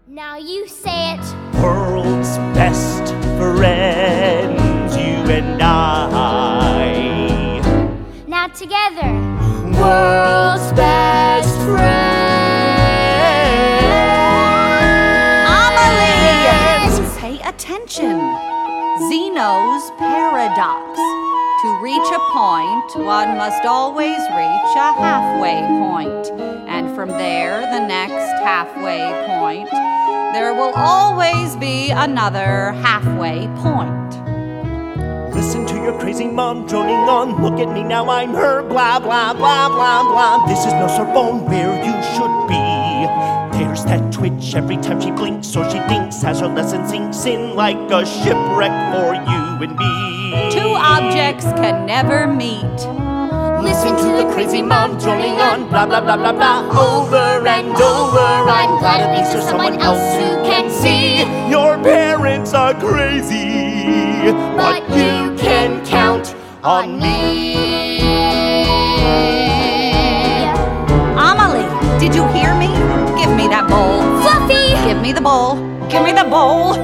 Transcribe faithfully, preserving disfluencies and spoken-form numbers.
Now you say it. World's best friends, you and I. Now together. World's best friends. Amelie! Pay attention. Zeno's paradox. To reach a point, one must always reach a halfway point. And from there, the next halfway point. There will always be another halfway point. Listen to your crazy mom droning on. Look at me now, I'm her. Blah, blah, blah, blah, blah. This is no Sorbonne where you should be. There's that twitch every time she blinks or she thinks as her lesson sinks in like a shipwreck for you and me. Two objects can never meet. Listen to the crazy mom droning on. Blah, blah, blah, blah, blah. Over and over. I'm glad at least there's someone else who can see. Your parents are crazy, but you can count on me. Amelie, did you hear me? Give me that bowl. Fluffy! Give me the bowl. Give me the bowl.